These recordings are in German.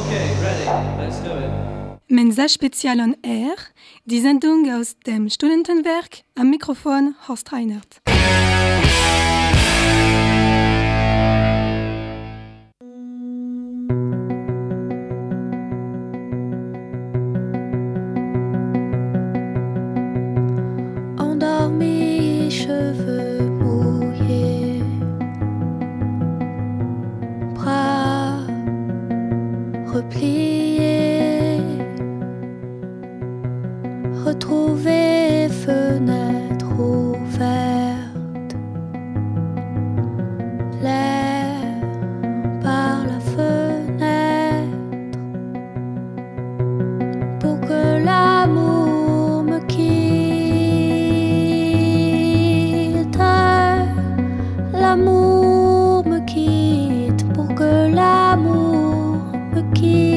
Okay, ready. Let's do it. Mensa Spezial on Air, die Sendung aus dem Studentenwerk, am Mikrofon Horst Reinert. Endormi, cheveux mouillés, bras repliés, retrouver fenêtre ouverte, l'air par la fenêtre, pour que l'amour me quitte, l'amour me quitte, pour que l'amour me quitte.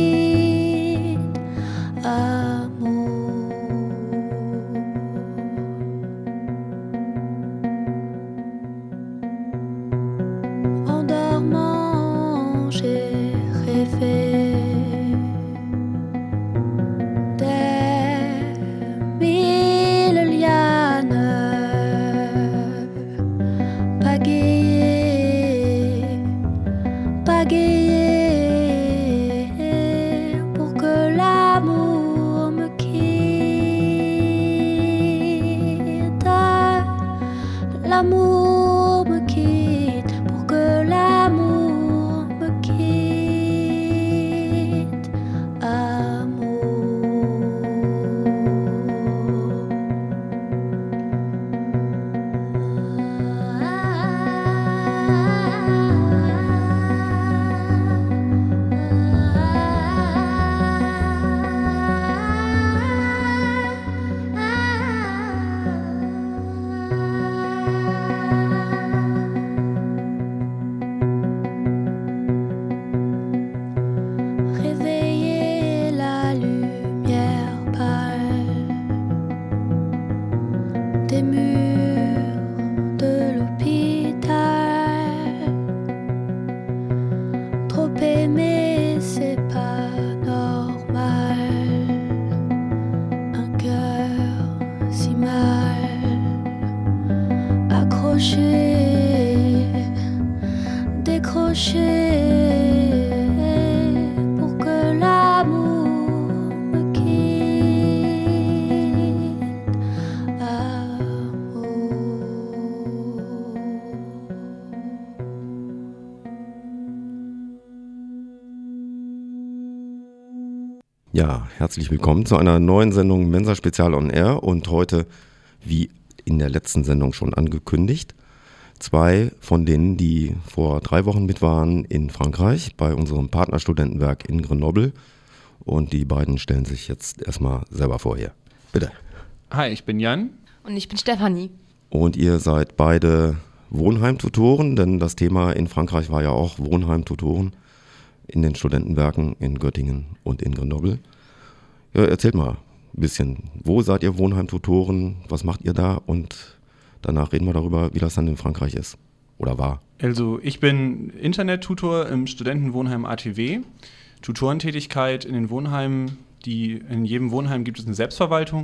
L'amour me quitte, pour que l'amour me quitte. Réveiller la lumière pâle des murs de l'hôpital. Trop aimer, c'est pas normal. Un cœur si mal accroché, décroché. Ja, herzlich willkommen zu einer neuen Sendung Mensa Spezial on Air und heute, wie in der letzten Sendung schon angekündigt, zwei von denen, die vor 3 Wochen mit waren in Frankreich bei unserem Partnerstudentenwerk in Grenoble, und die beiden stellen sich jetzt erstmal selber vor hier. Bitte. Hi, ich bin Jan. Und ich bin Stefanie. Und ihr seid beide Wohnheimtutoren, denn das Thema in Frankreich war ja auch Wohnheimtutoren in den Studentenwerken in Göttingen und in Grenoble. Ja, erzählt mal ein bisschen, wo seid ihr Wohnheimtutoren, was macht ihr da, und danach reden wir darüber, wie das dann in Frankreich ist oder war. Also ich bin Internettutor im Studentenwohnheim ATW. Tutorentätigkeit in den Wohnheimen, in jedem Wohnheim gibt es eine Selbstverwaltung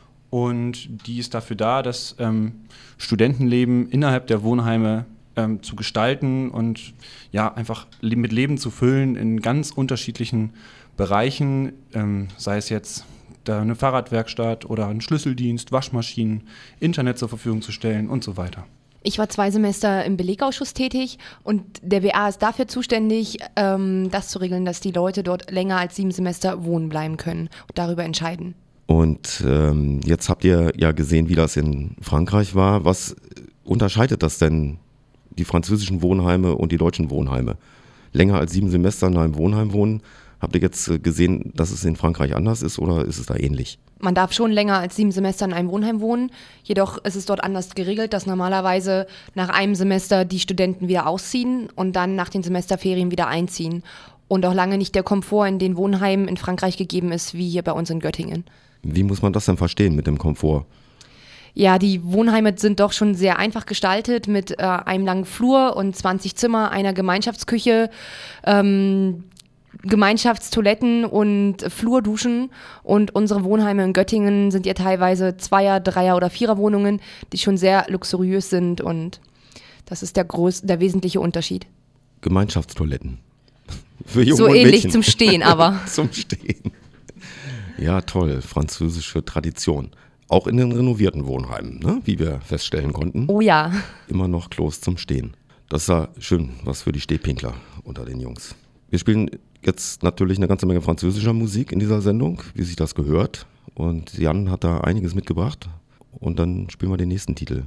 und die ist dafür da, das Studentenleben innerhalb der Wohnheime zu gestalten und ja, einfach mit Leben zu füllen in ganz unterschiedlichen Bereichen, sei es jetzt eine Fahrradwerkstatt oder ein Schlüsseldienst, Waschmaschinen, Internet zur Verfügung zu stellen und so weiter. Ich war 2 Semester im Belegausschuss tätig und der WA ist dafür zuständig, das zu regeln, dass die Leute dort länger als 7 Semester wohnen bleiben können und darüber entscheiden. Und jetzt habt ihr ja gesehen, wie das in Frankreich war. Was unterscheidet das denn, die französischen Wohnheime und die deutschen Wohnheime? Länger als 7 Semester in einem Wohnheim wohnen, habt ihr jetzt gesehen, dass es in Frankreich anders ist, oder ist es da ähnlich? Man darf schon länger als 7 Semester in einem Wohnheim wohnen, jedoch ist es dort anders geregelt, dass normalerweise nach einem Semester die Studenten wieder ausziehen und dann nach den Semesterferien wieder einziehen. Und auch lange nicht der Komfort in den Wohnheimen in Frankreich gegeben ist, wie hier bei uns in Göttingen. Wie muss man das denn verstehen mit dem Komfort? Ja, die Wohnheime sind doch schon sehr einfach gestaltet mit einem langen Flur und 20 Zimmer, einer Gemeinschaftsküche. Gemeinschaftstoiletten und Flurduschen und unsere Wohnheime in Göttingen sind ja teilweise Zweier-, Dreier- oder Vierer-Wohnungen, die schon sehr luxuriös sind und das ist der wesentliche Unterschied. Gemeinschaftstoiletten. Für Junge So und ähnlich Mädchen. zum Stehen, aber. Zum Stehen. Ja, toll. Französische Tradition. Auch in den renovierten Wohnheimen, ne? Wie wir feststellen konnten. Oh ja. Immer noch Klos zum Stehen. Das ist ja schön, was für die Stehpinkler unter den Jungs. Wir spielen jetzt natürlich eine ganze Menge französischer Musik in dieser Sendung, wie sich das gehört. Und Jan hat da einiges mitgebracht. Und dann spielen wir den nächsten Titel.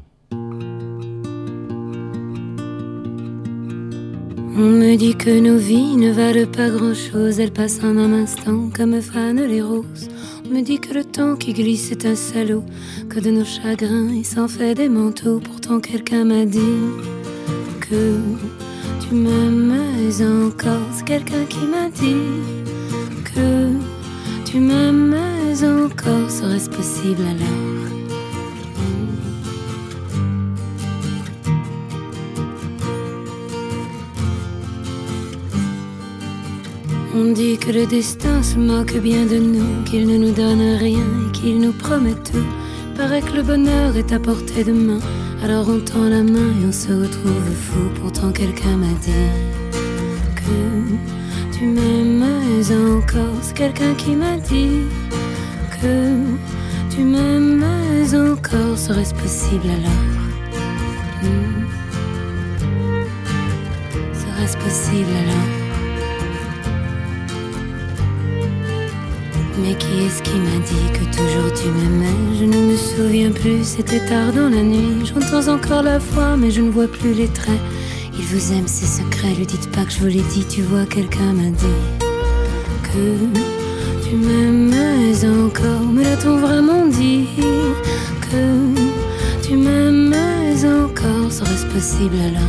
On me dit que nos vies ne valent pas grand-chose, elles passent en un instant comme fanent les roses. On me dit que le temps qui glisse est un salaud, que de nos chagrins il s'en fait des manteaux. Pourtant quelqu'un m'a dit que tu m'aimes encore. C'est quelqu'un qui m'a dit que tu m'aimes encore. Serait-ce possible alors? On dit que le destin se moque bien de nous, qu'il ne nous donne rien et qu'il nous promet tout. Paraît que le bonheur est à portée de main, alors on tend la main et on se retrouve fou. Pourtant quelqu'un m'a dit que tu m'aimes encore. C'est quelqu'un qui m'a dit que tu m'aimes encore. Serait-ce possible alors? Serait-ce possible alors? Mais qui est-ce qui m'a dit que toujours tu m'aimais? Je ne me souviens plus, c'était tard dans la nuit. J'entends encore la voix, mais je ne vois plus les traits. Il vous aime, c'est secret, lui dites pas que je vous l'ai dit. Tu vois, quelqu'un m'a dit que tu m'aimais encore. Me l'a-t-on vraiment dit que tu m'aimais encore? Serait-ce possible alors?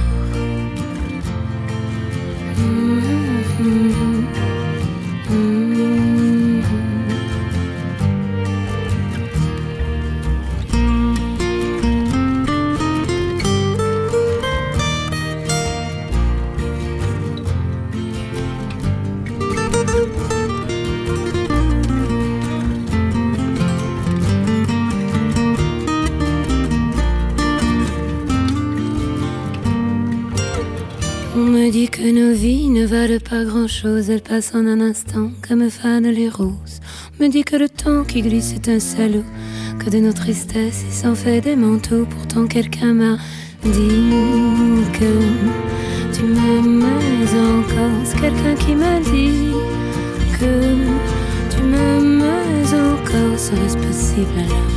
On me dit que nos vies ne valent pas grand-chose, elles passent en un instant comme fanent les roses. On me dit que le temps qui glisse est un salaud, que de nos tristesses il s'en fait des manteaux. Pourtant quelqu'un m'a dit que tu m'aimes encore. C'est quelqu'un qui m'a dit que tu m'aimes encore. Serait-ce possible alors?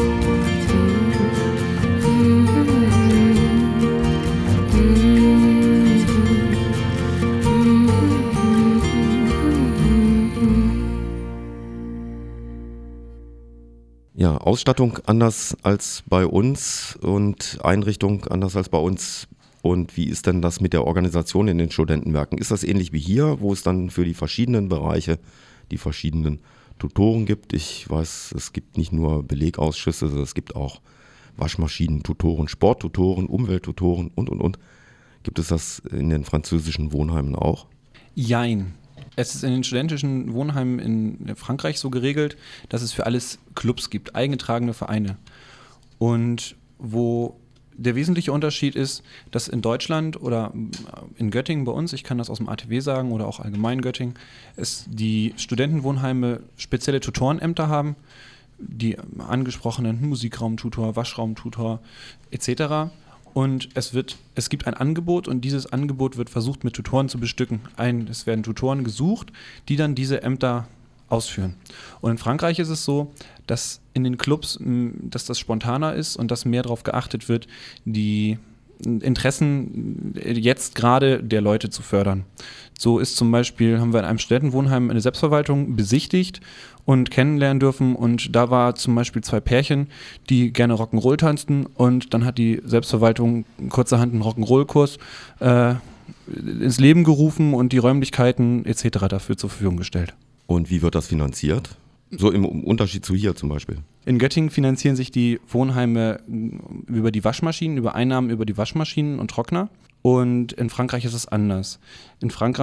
Ja, Ausstattung anders als bei uns und Einrichtung anders als bei uns. Und wie ist denn das mit der Organisation in den Studentenwerken? Ist das ähnlich wie hier, wo es dann für die verschiedenen Bereiche die verschiedenen Tutoren gibt? Ich weiß, es gibt nicht nur Belegausschüsse, es gibt auch Waschmaschinen-Tutoren, Sporttutoren, Umwelttutoren und. Gibt es das in den französischen Wohnheimen auch? Jein. Es ist in den studentischen Wohnheimen in Frankreich so geregelt, dass es für alles Clubs gibt, eingetragene Vereine. Und wo der wesentliche Unterschied ist, dass in Deutschland oder in Göttingen bei uns, ich kann das aus dem ATW sagen oder auch allgemein Göttingen, es die Studentenwohnheime spezielle Tutorenämter haben, die angesprochenen Musikraumtutor, Waschraumtutor etc. Und es gibt ein Angebot und dieses Angebot wird versucht mit Tutoren zu bestücken. Es werden Tutoren gesucht, die dann diese Ämter ausführen. Und in Frankreich ist es so, dass in den Clubs, dass das spontaner ist und dass mehr darauf geachtet wird, die Interessen jetzt gerade der Leute zu fördern. So ist zum Beispiel, haben wir in einem Studentenwohnheim eine Selbstverwaltung besichtigt und kennenlernen dürfen und da war zum Beispiel 2 Pärchen, die gerne Rock'n'Roll tanzten und dann hat die Selbstverwaltung kurzerhand einen Rock'n'Roll-Kurs ins Leben gerufen und die Räumlichkeiten etc. dafür zur Verfügung gestellt. Und wie wird das finanziert? So im Unterschied zu hier zum Beispiel. In Göttingen finanzieren sich die Wohnheime über die Waschmaschinen, über Einnahmen über die Waschmaschinen und Trockner. Und in Frankreich ist es anders. In Frankreich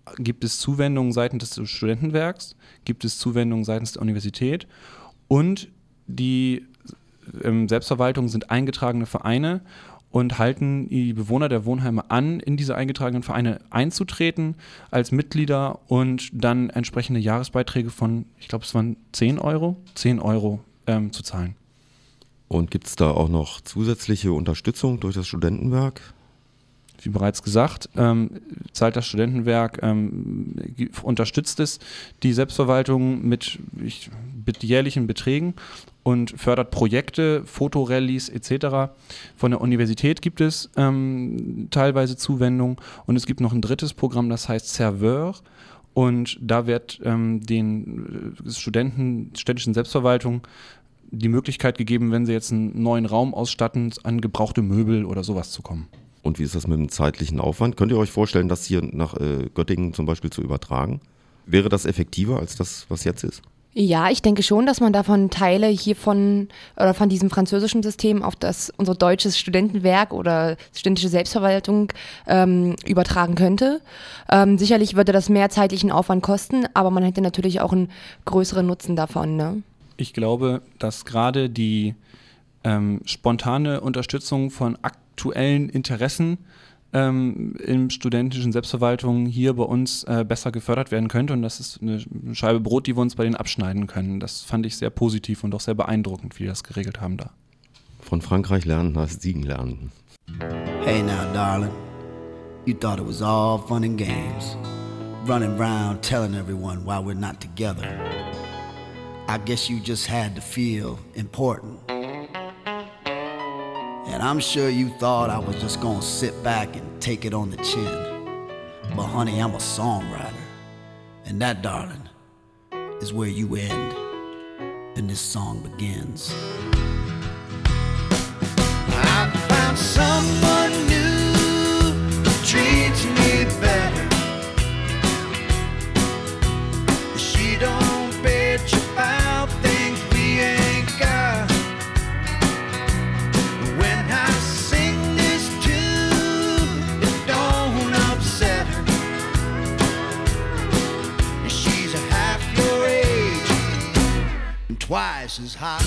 gibt es Zuwendungen seitens des Studentenwerks, gibt es Zuwendungen seitens der Universität und die Selbstverwaltungen sind eingetragene Vereine und halten die Bewohner der Wohnheime an, in diese eingetragenen Vereine einzutreten als Mitglieder und dann entsprechende Jahresbeiträge von, ich glaube es waren 10 Euro zu zahlen. Und gibt es da auch noch zusätzliche Unterstützung durch das Studentenwerk? Wie bereits gesagt, zahlt das Studentenwerk, unterstützt es die Selbstverwaltung mit jährlichen Beträgen und fördert Projekte, Fotorallies etc. Von der Universität gibt es teilweise Zuwendungen und es gibt noch ein drittes Programm, das heißt Serveur. Und da wird den städtischen Selbstverwaltungen die Möglichkeit gegeben, wenn sie jetzt einen neuen Raum ausstatten, an gebrauchte Möbel oder sowas zu kommen. Und wie ist das mit dem zeitlichen Aufwand? Könnt ihr euch vorstellen, das hier nach Göttingen zum Beispiel zu übertragen? Wäre das effektiver als das, was jetzt ist? Ja, ich denke schon, dass man davon Teile hiervon oder von diesem französischen System auf unser deutsches Studentenwerk oder studentische Selbstverwaltung übertragen könnte. Sicherlich würde das mehr zeitlichen Aufwand kosten, aber man hätte natürlich auch einen größeren Nutzen davon, ne? Ich glaube, dass gerade die spontane Unterstützung von aktuellen Interessen in studentischen Selbstverwaltungen hier bei uns besser gefördert werden könnte und das ist eine Scheibe Brot, die wir uns bei denen abschneiden können. Das fand ich sehr positiv und auch sehr beeindruckend, wie die das geregelt haben da. Von Frankreich lernen heißt Siegen lernen. Hey now, darling, you thought it was all fun and games, running around telling everyone why we're not together. I guess you just had to feel important. And I'm sure you thought I was just gonna sit back and take it on the chin. But honey, I'm a songwriter. And that, darling, is where you end and this song begins. I found someone new who treats me better. She don't bitch about things we ain't got. When I sing this tune, it don't upset her. She's half your age and twice as hot.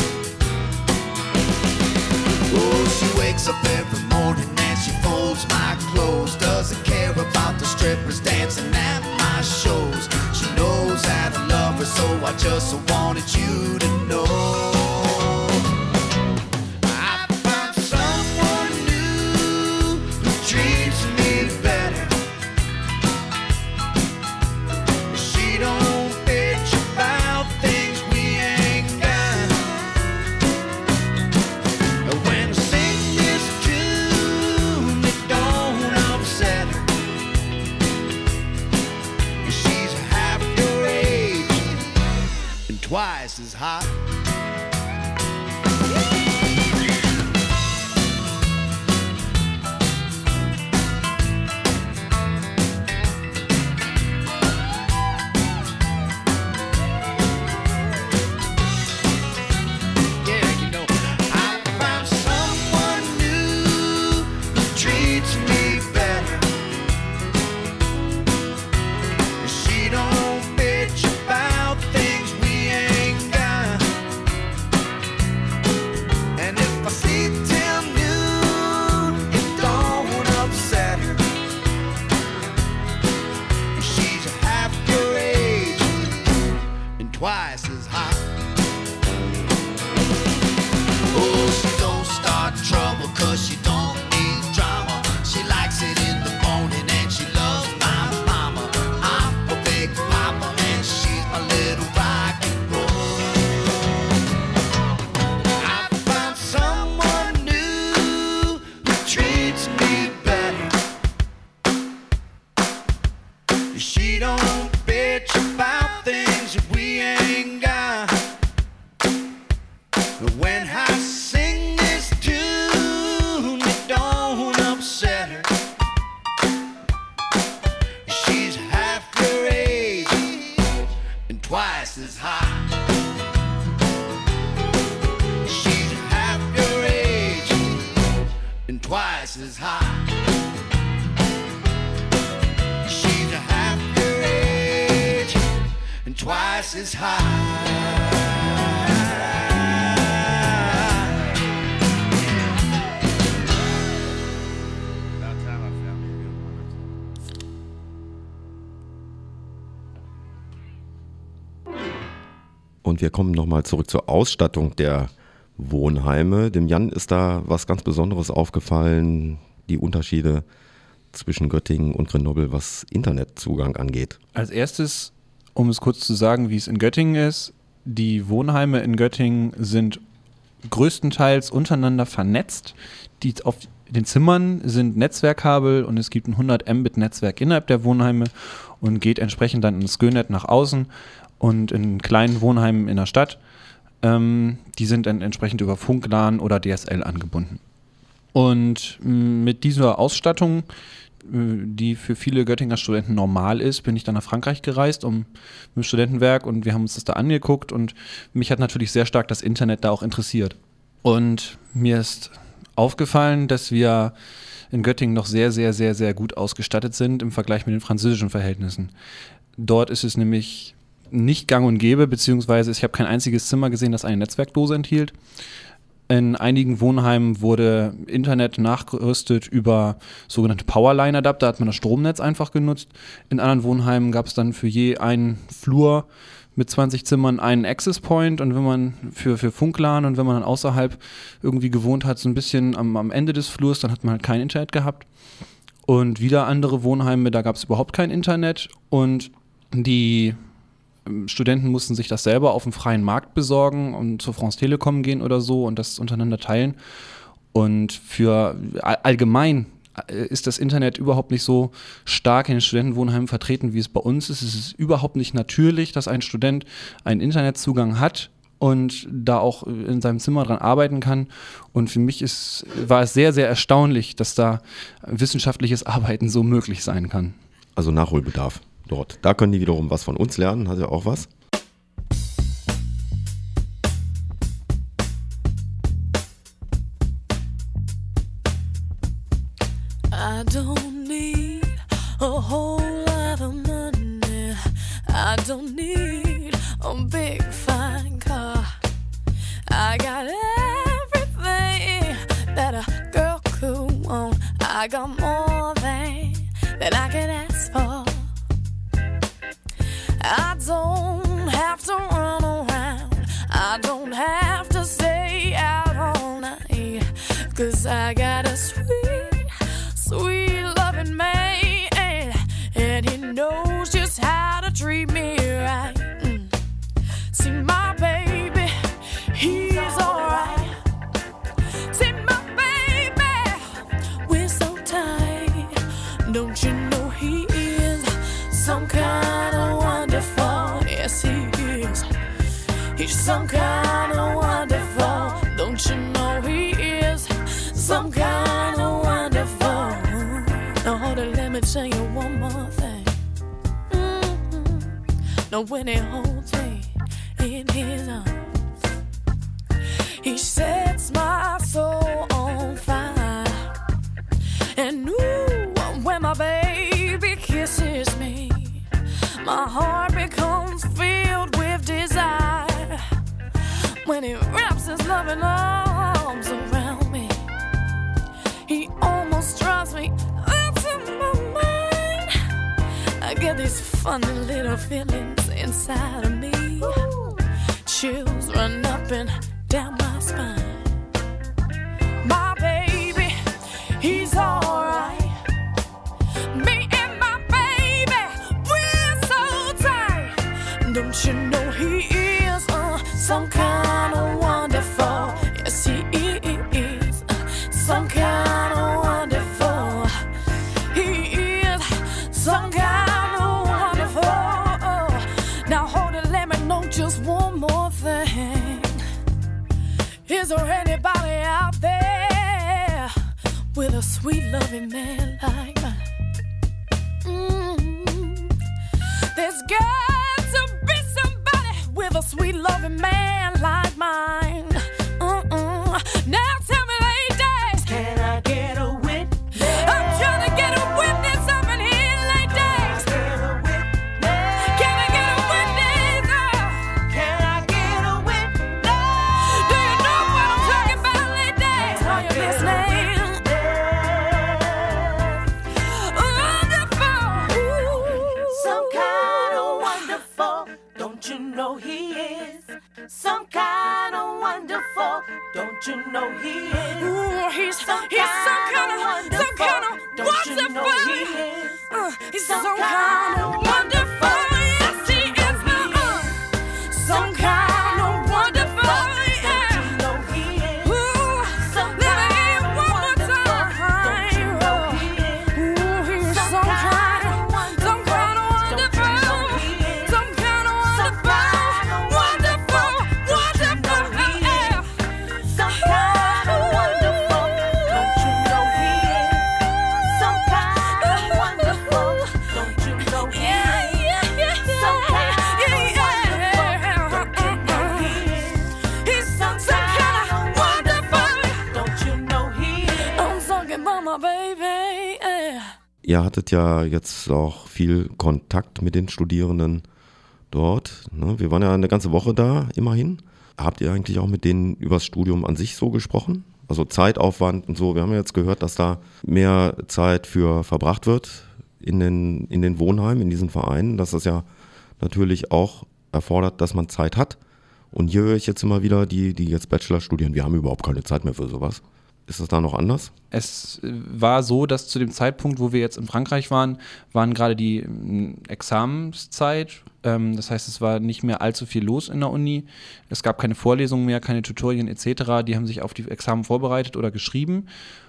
Oh, she wakes up every morning and she folds my clothes. Doesn't care about the strippers dancing at my shows. She knows that I love her, so I just wanted you to know. I found someone new who treats me better. She don't bitch about things we ain't got. When I sing this tune, it don't upset her. She's half your age and twice as hot. Yeah, you know, I found someone new who treats me better. She don't bitch about things we ain't got. And if I sleep till noon, it don't upset her. She's half your age and twice as hot. Oh, she don't start trouble 'cause she don't need drama. She likes it in the morning and she loves my mama. I'm a big papa and she's my little rock and roll. I found someone new who treats me better. She don't bitch about things that we ain't got. When I sing this tune, it don't upset her. She's half your age and twice as hot. She's half your age and twice as hot. She's half prices high. Und wir kommen nochmal zurück zur Ausstattung der Wohnheime. Dem Jan ist da was ganz Besonderes aufgefallen, die Unterschiede zwischen Göttingen und Grenoble, was Internetzugang angeht. Als erstes, um es kurz zu sagen, wie es in Göttingen ist, die Wohnheime in Göttingen sind größtenteils untereinander vernetzt. Auf den Zimmern sind Netzwerkkabel und es gibt ein 100 Mbit-Netzwerk innerhalb der Wohnheime und geht entsprechend dann ins GÖNet nach außen. Und in kleinen Wohnheimen in der Stadt, die sind dann entsprechend über Funk-LAN oder DSL angebunden. Und mit dieser Ausstattung, die für viele Göttinger Studenten normal ist, bin ich dann nach Frankreich gereist mit dem Studentenwerk und wir haben uns das da angeguckt und mich hat natürlich sehr stark das Internet da auch interessiert. Und mir ist aufgefallen, dass wir in Göttingen noch sehr, sehr, sehr, sehr gut ausgestattet sind im Vergleich mit den französischen Verhältnissen. Dort ist es nämlich nicht gang und gäbe, beziehungsweise ich habe kein einziges Zimmer gesehen, das eine Netzwerkdose enthielt. In einigen Wohnheimen wurde Internet nachgerüstet über sogenannte Powerline-Adapter, da hat man das Stromnetz einfach genutzt. In anderen Wohnheimen gab es dann für je einen Flur mit 20 Zimmern einen Access Point und wenn man für Funk-LAN und wenn man dann außerhalb irgendwie gewohnt hat, so ein bisschen am Ende des Flurs, dann hat man halt kein Internet gehabt. Und wieder andere Wohnheime, da gab es überhaupt kein Internet und die Studenten mussten sich das selber auf dem freien Markt besorgen und zur France Telekom gehen oder so und das untereinander teilen. Und für allgemein ist das Internet überhaupt nicht so stark in den Studentenwohnheimen vertreten, wie es bei uns ist. Es ist überhaupt nicht natürlich, dass ein Student einen Internetzugang hat und da auch in seinem Zimmer dran arbeiten kann. Und für mich war es sehr, sehr erstaunlich, dass da wissenschaftliches Arbeiten so möglich sein kann. Also Nachholbedarf. Dort. Da können die wiederum was von uns lernen. Hat ja auch was. I don't need a whole lot of money. I don't need a big fine car. I got everything that a girl could want. I got more than I can ask for. I don't have to run around. I don't have to stay out all night. 'Cause I got a sweet, sweet loving man. And he knows just how to treat me right. See my baby, he's alright. See my baby, we're so tight. Don't you know he is some kind of wonderful? Yes, he is. He's some kind of wonderful. Don't you know he is some kind of wonderful? Now hold it, let me tell you one more thing. Now when he holds me in his arms, he sets my soul on fire. And ooh, when my baby kisses me, my heart becomes filled with desire. When he wraps his loving arms around me, he almost drives me out of my mind. I get these funny little feelings inside of me. Chills run up and down my spine. My baby, he's alright. Me and my baby, we're so tight. Don't you know he is some kind of wonderful? Yes, he is some kind of wonderful. He is some kind of wonderful. Now hold it, let me know just one more thing. Is there anybody out there with a sweet loving man like mine? There's got to be somebody with a sweet loving man like mine. Now tell me, ladies, can I get a witness? I'm trying to get a witness up in here, ladies. Can I get a witness? Don't you know he is? Ooh, he's some kind of wonderful. Don't you know he is? He's some kind of wonderful. Yes, he is. Some kind of wonderful. Don't you know he is? Ooh, some kind of wonderful. Don't you know he is? Ooh, he's some kind of wonderful. Some kind of wonderful. Some kind of wonderful. Wonderful, wonderful. Some kind of wonderful. Don't you know he is? Some kind of wonderful. Don't you know he is? Some kind of wonderful. Don't you know he is? He's some kind of wonderful. Don't you know he is? I'm talking about my baby. Ihr hattet ja jetzt auch viel Kontakt mit den Studierenden dort. Ne? Wir waren ja eine ganze Woche da, immerhin. Habt ihr eigentlich auch mit denen über das Studium an sich so gesprochen? Also Zeitaufwand und so. Wir haben ja jetzt gehört, dass da mehr Zeit für verbracht wird in den Wohnheimen, in diesen Vereinen. Dass das ja natürlich auch erfordert, dass man Zeit hat. Und hier höre ich jetzt immer wieder, die jetzt Bachelor studieren, wir haben überhaupt keine Zeit mehr für sowas. Ist das da noch anders? Es war so, dass zu dem Zeitpunkt, wo wir jetzt in Frankreich waren gerade die Examenszeit. Das heißt, es war nicht mehr allzu viel los in der Uni. Es gab keine Vorlesungen mehr, keine Tutorien etc. Die haben sich auf die Examen vorbereitet oder geschrieben.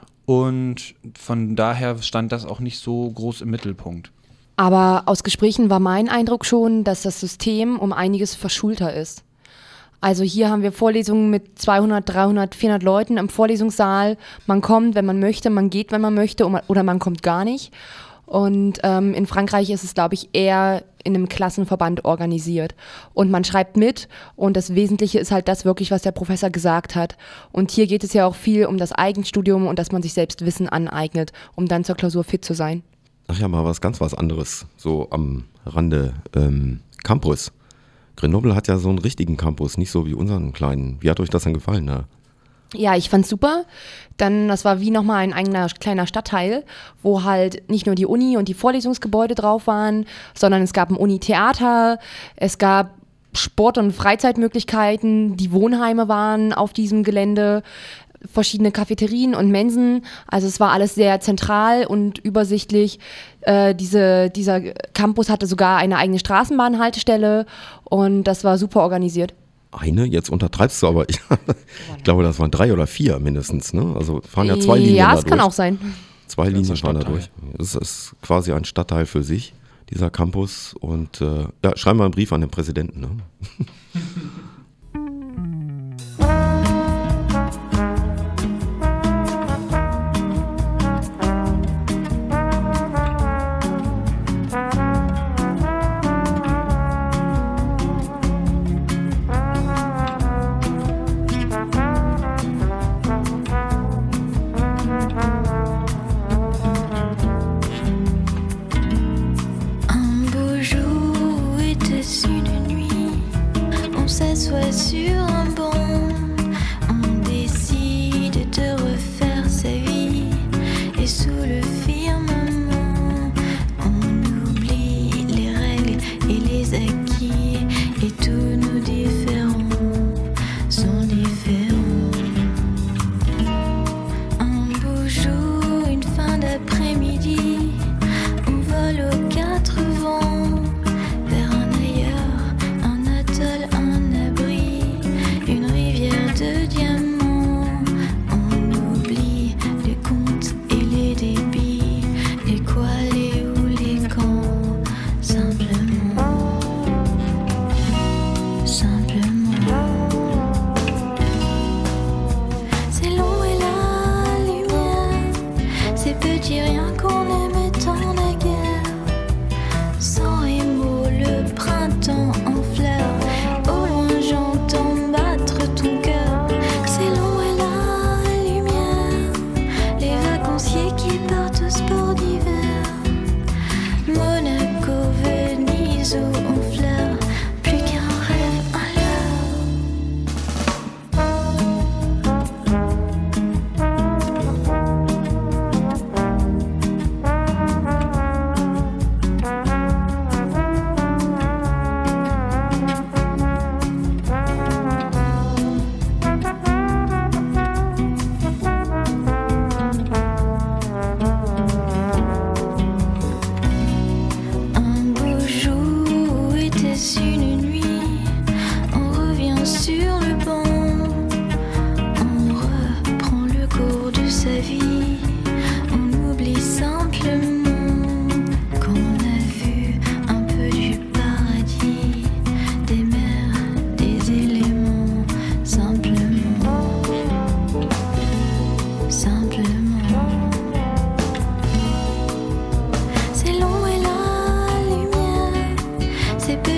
Und von daher stand das auch nicht so groß im Mittelpunkt. Aber aus Gesprächen war mein Eindruck schon, dass das System um einiges verschulter ist. Also hier haben wir Vorlesungen mit 200, 300, 400 Leuten im Vorlesungssaal. Man kommt, wenn man möchte, man geht, wenn man möchte oder man kommt gar nicht. Und in Frankreich ist es, glaube ich, eher in einem Klassenverband organisiert. Und man schreibt mit und das Wesentliche ist halt das wirklich, was der Professor gesagt hat. Und hier geht es ja auch viel um das Eigenstudium und dass man sich selbst Wissen aneignet, um dann zur Klausur fit zu sein. Ach ja, mal was anderes, so am Rande. Campus. Grenoble hat ja so einen richtigen Campus, nicht so wie unseren kleinen. Wie hat euch das denn gefallen da? Ja, ich fand's super. Dann, das war wie nochmal ein eigener kleiner Stadtteil, wo halt nicht nur die Uni und die Vorlesungsgebäude drauf waren, sondern es gab ein Uni-Theater, es gab Sport- und Freizeitmöglichkeiten, die Wohnheime waren auf diesem Gelände, verschiedene Cafeterien und Mensen. Also es war alles sehr zentral und übersichtlich. Dieser Campus hatte sogar eine eigene Straßenbahnhaltestelle und das war super organisiert. Eine? Jetzt untertreibst du aber. Ich glaube, das waren 3 oder 4 mindestens. Ne? Also fahren ja 2 Linien da durch. Ja, es kann auch sein. 2 Linien fahren da durch. Das ist quasi ein Stadtteil für sich, dieser Campus. Und ja, schreiben wir einen Brief an den Präsidenten. Ne?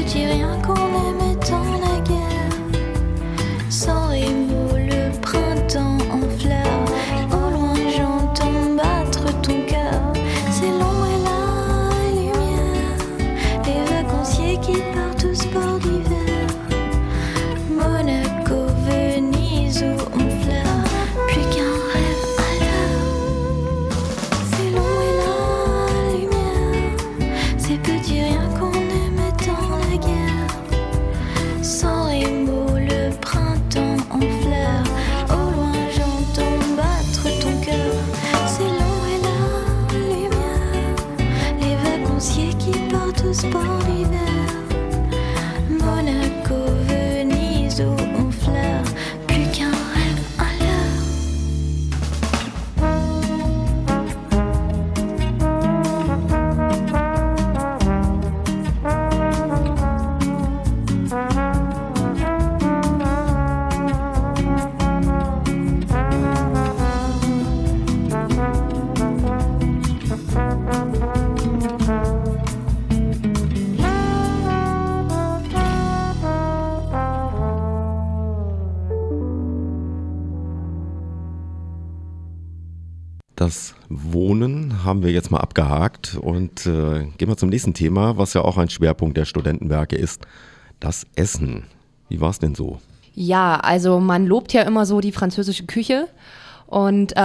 petits riens qu'on aimait tant la guerre. Sans émo, le printemps en fleurs. Au loin, j'entends battre ton cœur. C'est l'ombre et la lumière. Les vacanciers qui partent au sport d'hiver. Monaco, Venise où on fleure. Plus qu'un rêve à l'heure. C'est l'ombre et la lumière. Ces petits riens qu'on aimait tant la guerre. Sans émo, le printemps en fleurs. Au loin, j'entends battre ton cœur. C'est l'ombre et la lumière. Les vacanciers qui partent au sport d'hiver. Monaco, Venise où on fleure. Plus qu'un rêve à l'heure. Das Wohnen haben wir jetzt mal abgehakt und gehen wir zum nächsten Thema, was ja auch ein Schwerpunkt der Studentenwerke ist, das Essen. Wie war es denn so? Ja, also man lobt ja immer so die französische Küche und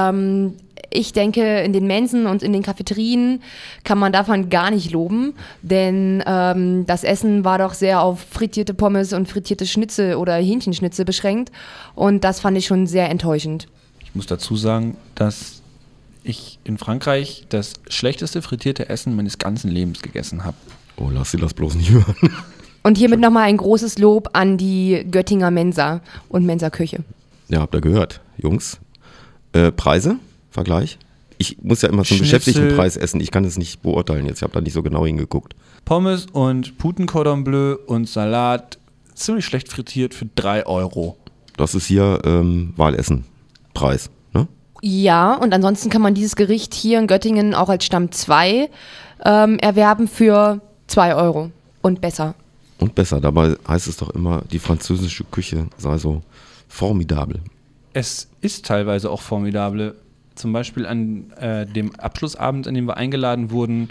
ich denke, in den Mensen und in den Cafeterien kann man davon gar nicht loben, denn das Essen war doch sehr auf frittierte Pommes und frittierte Schnitzel oder Hähnchenschnitzel beschränkt und das fand ich schon sehr enttäuschend. Ich muss dazu sagen, dass ich in Frankreich das schlechteste frittierte Essen meines ganzen Lebens gegessen habe. Oh, lass sie das bloß nicht hören. Und hiermit nochmal ein großes Lob an die Göttinger Mensa und Mensa-Küche. Ja, habt ihr gehört, Jungs. Preise, Vergleich? Ich muss ja immer zum Schnitzel. Beschäftigtenpreis essen. Ich kann es nicht beurteilen jetzt. Ich habe da nicht so genau hingeguckt. Pommes und Putencordon Bleu und Salat ziemlich schlecht frittiert für 3 Euro. Das ist hier Wahlessen. Preis, ne? Ja, und ansonsten kann man dieses Gericht hier in Göttingen auch als Stamm 2 erwerben für 2 Euro und besser. Und besser. Dabei heißt es doch immer, die französische Küche sei so formidabel. Es ist teilweise auch formidable. Zum Beispiel an dem Abschlussabend, an dem wir eingeladen wurden,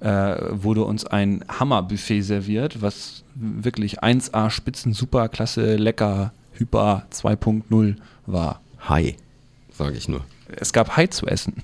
wurde uns ein Hammerbuffet serviert, was wirklich 1A Spitzen, super, klasse, lecker, hyper 2.0 war. Hi, sage ich nur. Es gab Hai zu essen.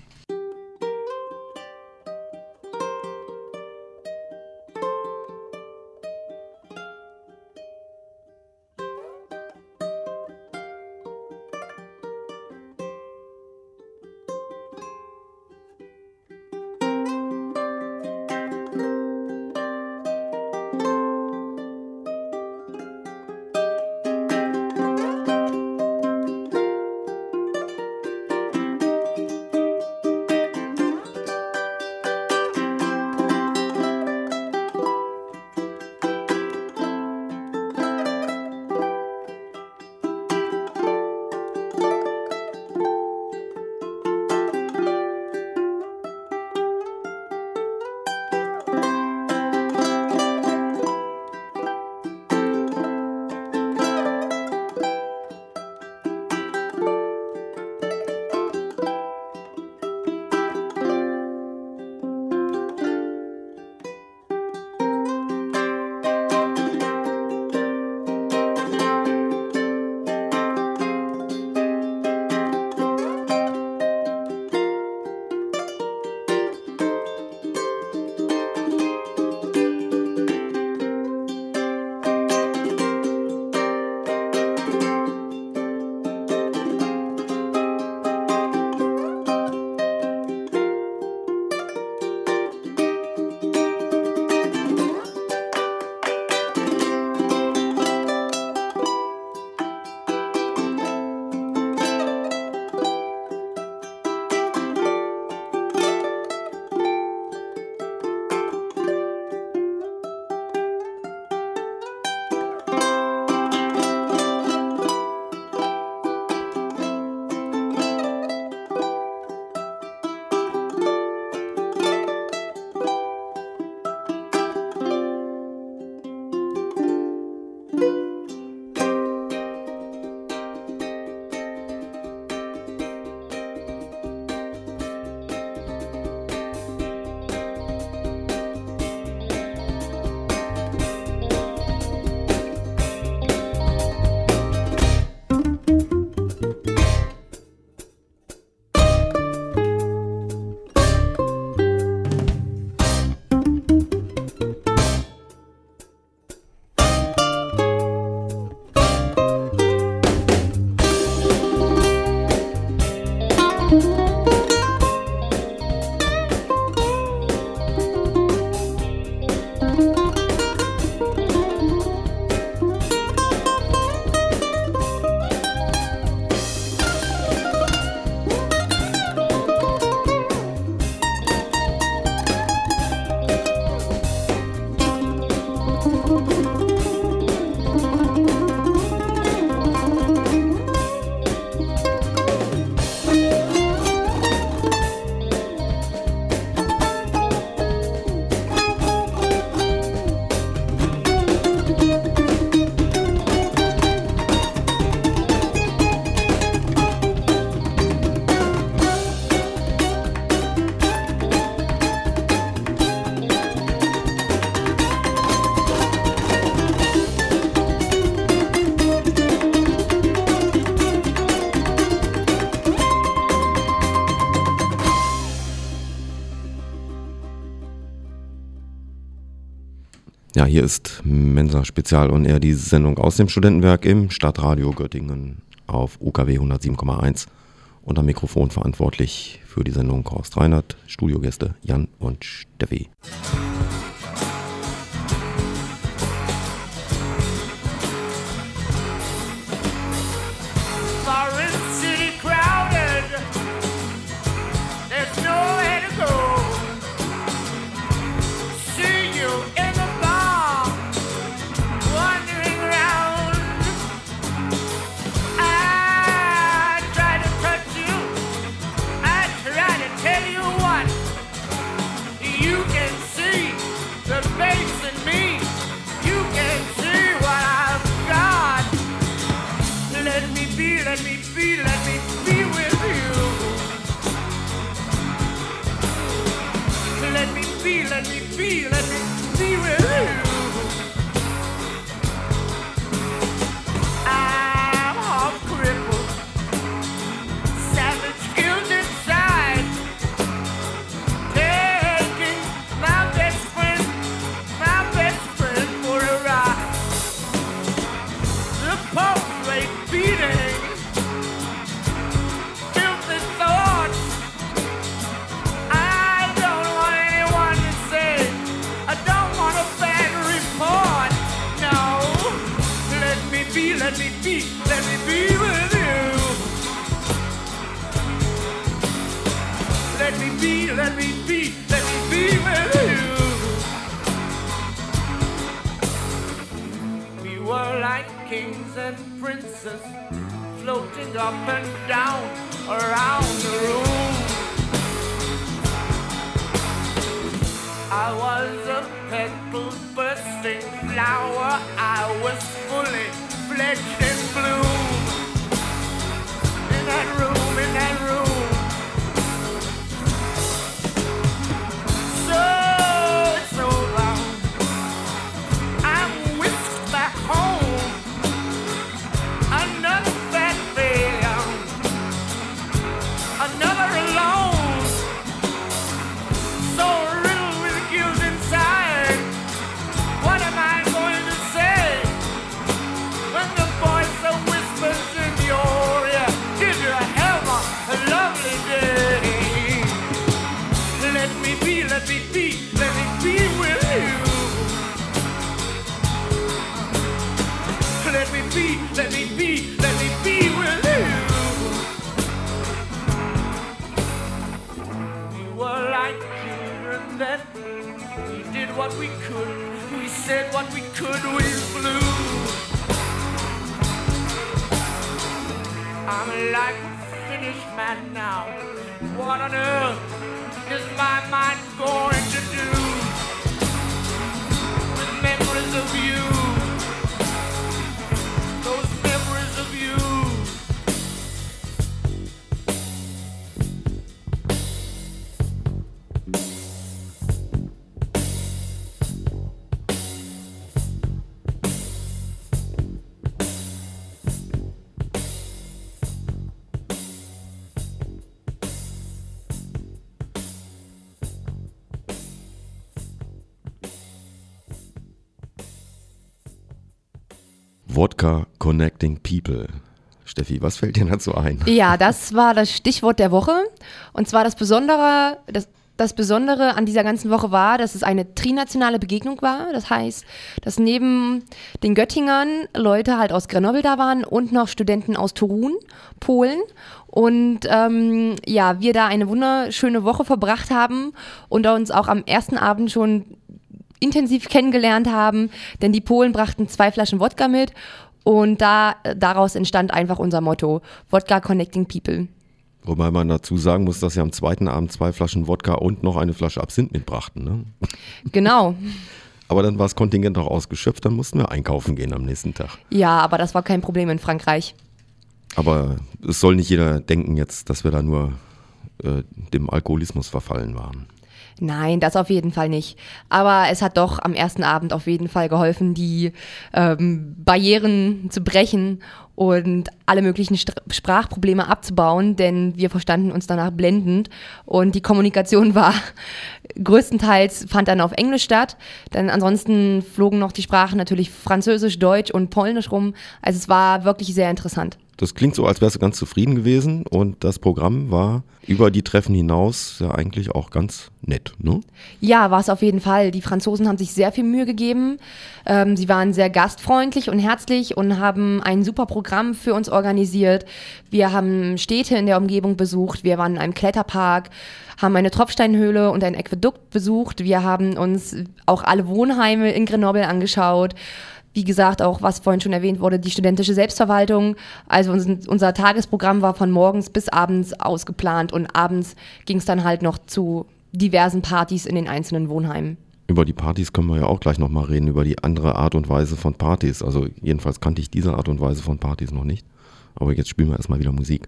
Ja, hier ist Mensa Spezial und eher die Sendung aus dem Studentenwerk im Stadtradio Göttingen auf UKW 107,1 und am Mikrofon verantwortlich für die Sendung Horst Reinhardt, Studiogäste Jan und Steffi. Kings and princes floating up and down around the room. I was a petal bursting flower, I was fully fledged in bloom. In that room, in that room. So it's over, I'm whisked back home. Another fat failure, another alone, so riddled with guilt inside. What am I going to say when the voice of whispers in your ear? Did you have a lovely day? Let me be, let me be, let me be with you. Let me be, let me be, let me be with you. We were like children then. We did what we could. We said what we could. We flew. I'm like a finished man now. What on earth is my mind going to do with memories of you? Wodka Connecting People. Steffi, was fällt dir dazu ein? Ja, das war das Stichwort der Woche. Und zwar das Besondere an dieser ganzen Woche war, dass es eine trinationale Begegnung war. Das heißt, dass neben den Göttingern Leute halt aus Grenoble da waren und noch Studenten aus Torun, Polen. Und wir da eine wunderschöne Woche verbracht haben und uns auch am ersten Abend schon intensiv kennengelernt haben, denn die Polen brachten 2 Flaschen Wodka mit und daraus entstand einfach unser Motto, Wodka Connecting People. Wobei man dazu sagen muss, dass sie am zweiten Abend 2 Flaschen Wodka und noch eine Flasche Absinth mitbrachten. Ne? Genau. Aber dann war das Kontingent auch ausgeschöpft, dann mussten wir einkaufen gehen am nächsten Tag. Ja, aber das war kein Problem in Frankreich. Aber es soll nicht jeder denken jetzt, dass wir da nur dem Alkoholismus verfallen waren. Nein, das auf jeden Fall nicht. Aber es hat doch am ersten Abend auf jeden Fall geholfen, die Barrieren zu brechen und alle möglichen Sprachprobleme abzubauen, denn wir verstanden uns danach blendend und die Kommunikation war größtenteils, fand dann auf Englisch statt, denn ansonsten flogen noch die Sprachen natürlich Französisch, Deutsch und Polnisch rum, also es war wirklich sehr interessant. Das klingt so, als wärst du ganz zufrieden gewesen und das Programm war über die Treffen hinaus ja eigentlich auch ganz nett, ne? Ja, war es auf jeden Fall. Die Franzosen haben sich sehr viel Mühe gegeben. Sie waren sehr gastfreundlich und herzlich und haben ein super Programm für uns organisiert. Wir haben Städte in der Umgebung besucht. Wir waren in einem Kletterpark, haben eine Tropfsteinhöhle und ein Aquädukt besucht. Wir haben uns auch alle Wohnheime in Grenoble angeschaut. Wie gesagt, auch was vorhin schon erwähnt wurde, die studentische Selbstverwaltung. Also unser Tagesprogramm war von morgens bis abends ausgeplant und abends ging es dann halt noch zu diversen Partys in den einzelnen Wohnheimen. Über die Partys können wir ja auch gleich nochmal reden, über die andere Art und Weise von Partys. Also jedenfalls kannte ich diese Art und Weise von Partys noch nicht. Aber jetzt spielen wir erstmal wieder Musik.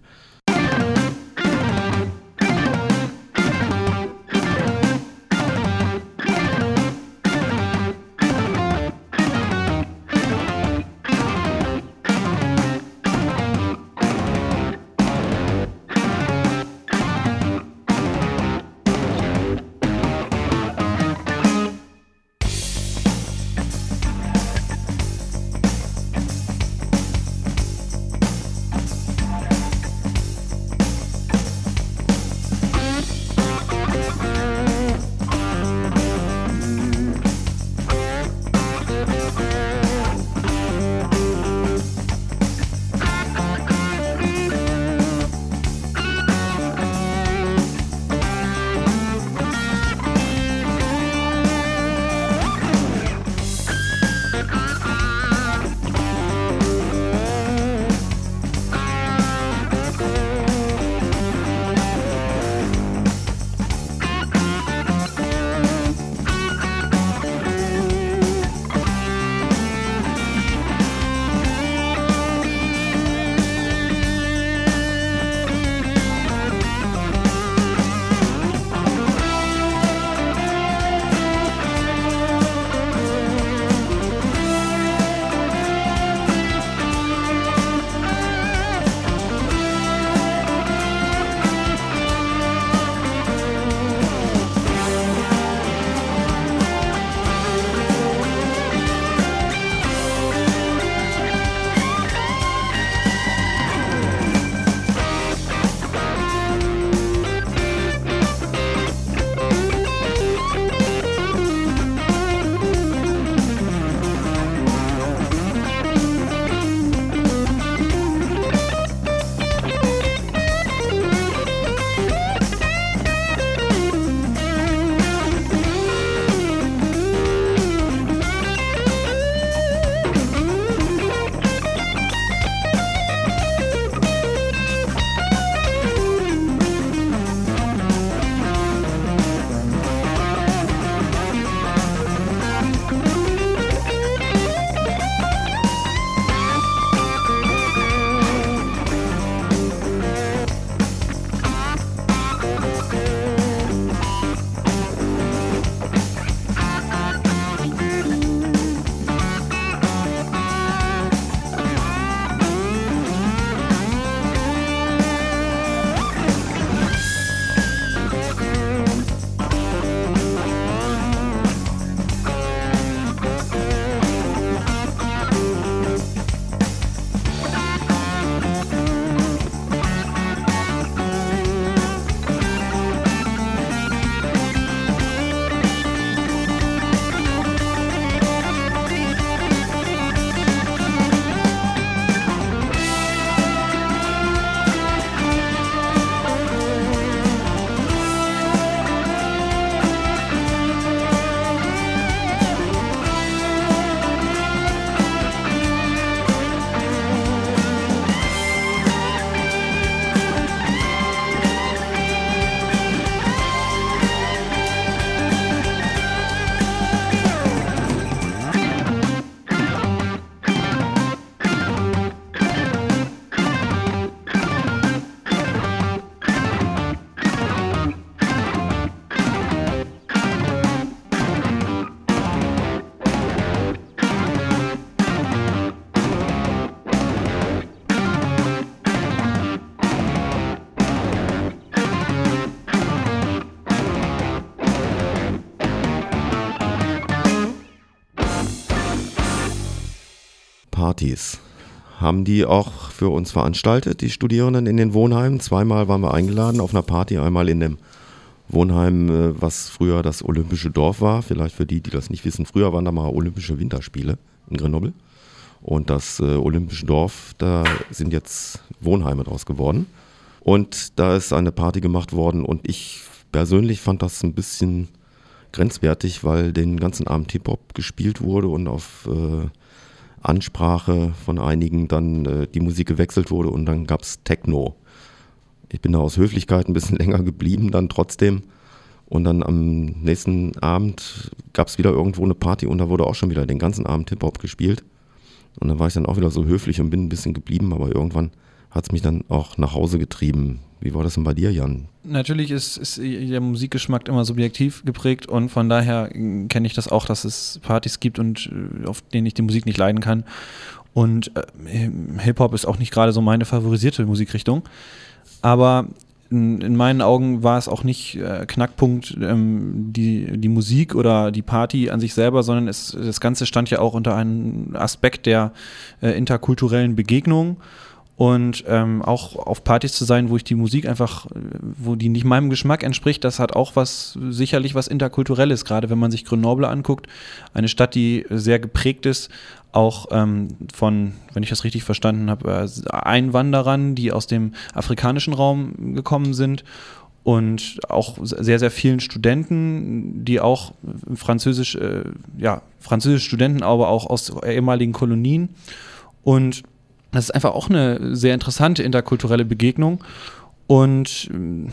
Partys. Haben die auch für uns veranstaltet, die Studierenden in den Wohnheimen? Zweimal waren wir eingeladen auf einer Party, einmal in dem Wohnheim, was früher das Olympische Dorf war. Vielleicht für die, die das nicht wissen, früher waren da mal Olympische Winterspiele in Grenoble. Und das Olympische Dorf, da sind jetzt Wohnheime draus geworden. Und da ist eine Party gemacht worden und ich persönlich fand das ein bisschen grenzwertig, weil den ganzen Abend Hip-Hop gespielt wurde und auf Ansprache von einigen dann die Musik gewechselt wurde und dann gab es Techno. Ich bin da aus Höflichkeit ein bisschen länger geblieben dann trotzdem und dann am nächsten Abend gab es wieder irgendwo eine Party und da wurde auch schon wieder den ganzen Abend Hip-Hop gespielt und dann war ich dann auch wieder so höflich und bin ein bisschen geblieben, aber irgendwann hat es mich dann auch nach Hause getrieben. Wie war das denn bei dir, Jan? Natürlich ist der Musikgeschmack immer subjektiv geprägt und von daher kenne ich das auch, dass es Partys gibt und auf denen ich die Musik nicht leiden kann. Und Hip-Hop ist auch nicht gerade so meine favorisierte Musikrichtung. Aber in meinen Augen war es auch nicht Knackpunkt die Musik oder die Party an sich selber, sondern das Ganze stand ja auch unter einem Aspekt der interkulturellen Begegnung. Und auch auf Partys zu sein, wo ich die Musik einfach, wo die nicht meinem Geschmack entspricht, das hat auch sicherlich was Interkulturelles, gerade wenn man sich Grenoble anguckt, eine Stadt, die sehr geprägt ist, auch von, wenn ich das richtig verstanden habe, Einwanderern, die aus dem afrikanischen Raum gekommen sind und auch sehr, sehr vielen Studenten, die auch französische Studenten, aber auch aus ehemaligen Kolonien und das ist einfach auch eine sehr interessante interkulturelle Begegnung und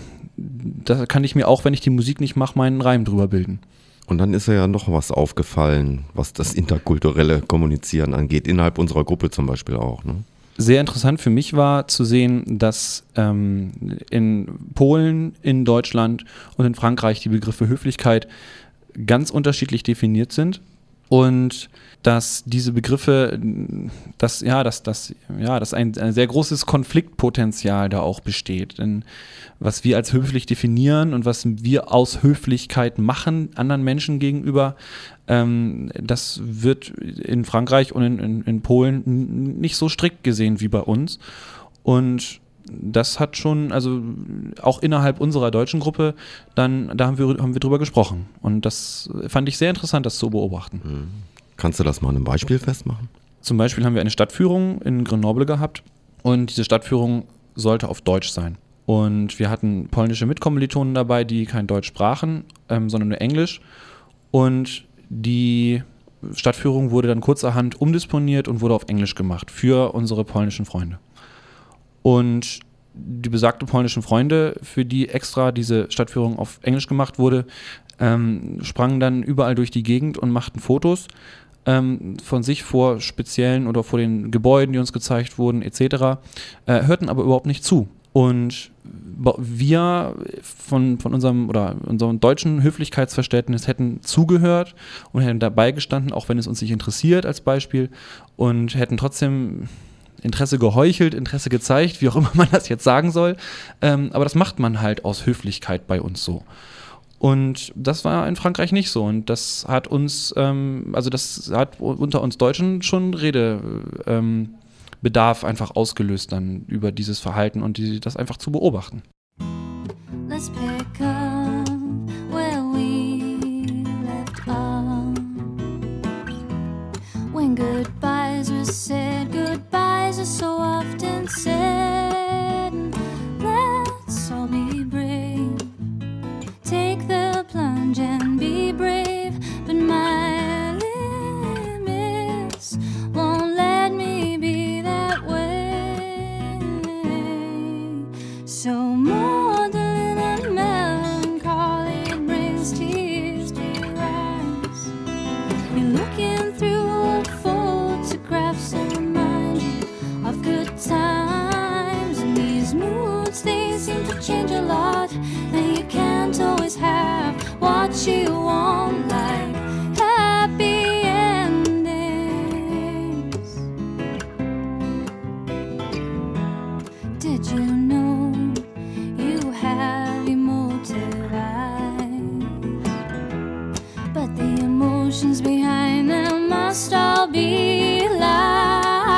da kann ich mir auch, wenn ich die Musik nicht mache, meinen Reim drüber bilden. Und dann ist ja noch was aufgefallen, was das interkulturelle Kommunizieren angeht, innerhalb unserer Gruppe zum Beispiel auch, ne? Sehr interessant für mich war zu sehen, dass in Polen, in Deutschland und in Frankreich die Begriffe Höflichkeit ganz unterschiedlich definiert sind. Und dass diese Begriffe, dass ein sehr großes Konfliktpotenzial da auch besteht. Denn was wir als höflich definieren und was wir aus Höflichkeit machen anderen Menschen gegenüber, das wird in Frankreich und in Polen nicht so strikt gesehen wie bei uns. Und das hat schon, also auch innerhalb unserer deutschen Gruppe, da haben wir drüber gesprochen. Und das fand ich sehr interessant, das zu beobachten. Mhm. Kannst du das mal an einem Beispiel festmachen? Zum Beispiel haben wir eine Stadtführung in Grenoble gehabt und diese Stadtführung sollte auf Deutsch sein. Und wir hatten polnische Mitkommilitonen dabei, die kein Deutsch sprachen, sondern nur Englisch. Und die Stadtführung wurde dann kurzerhand umdisponiert und wurde auf Englisch gemacht für unsere polnischen Freunde. Und die besagten polnischen Freunde, für die extra diese Stadtführung auf Englisch gemacht wurde, sprangen dann überall durch die Gegend und machten Fotos von sich vor speziellen oder vor den Gebäuden, die uns gezeigt wurden, etc., hörten aber überhaupt nicht zu. Und wir von unserem deutschen Höflichkeitsverständnis hätten zugehört und hätten dabei gestanden, auch wenn es uns nicht interessiert als Beispiel, und hätten trotzdem Interesse geheuchelt, Interesse gezeigt, wie auch immer man das jetzt sagen soll. Aber das macht man halt aus Höflichkeit bei uns so. Und das war in Frankreich nicht so. Und das hat uns, das hat unter uns Deutschen schon Redebedarf einfach ausgelöst dann über dieses Verhalten und das einfach zu beobachten. Let's pick up where we left off. When goodbyes were said, goodbyes are so often said. Let's all be brave. Take the plunge and be brave. But my limits won't let me be that way. So maudlin and melancholy, it brings tears to your eyes. You're looking through old photographs that remind you of good times. And these moods, they seem to change a lot. And you can't always have what you want, like happy endings. Did you know you have emotive eyes? But the emotions behind them must all be lies.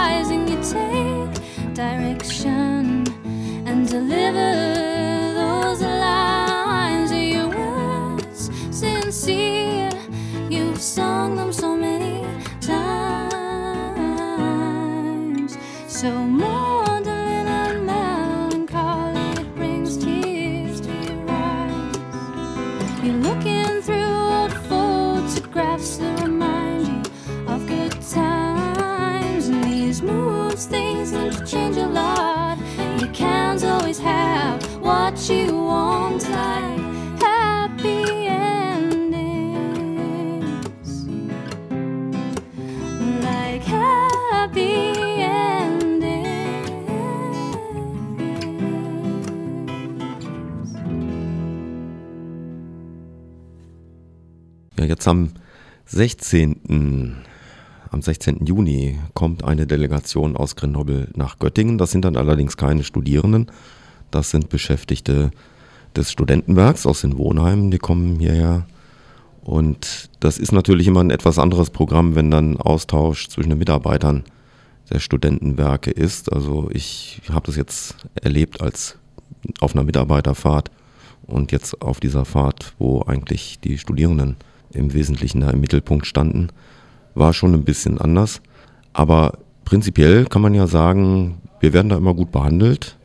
So maudlin and melancholy, it brings tears to your eyes. You're looking through old photographs that remind you of good times. And these moves, things seem to change a lot. You can't always have what you want, like happy endings. Like happy endings. Ja, jetzt am 16. Juni kommt eine Delegation aus Grenoble nach Göttingen. Das sind dann allerdings keine Studierenden. Das sind Beschäftigte des Studentenwerks aus den Wohnheimen, die kommen hierher. Und das ist natürlich immer ein etwas anderes Programm, wenn dann Austausch zwischen den Mitarbeitern der Studentenwerke ist. Also ich habe das jetzt erlebt als auf einer Mitarbeiterfahrt und jetzt auf dieser Fahrt, wo eigentlich die Studierenden im Wesentlichen da im Mittelpunkt standen, war schon ein bisschen anders. Aber prinzipiell kann man ja sagen, wir werden da immer gut behandelt.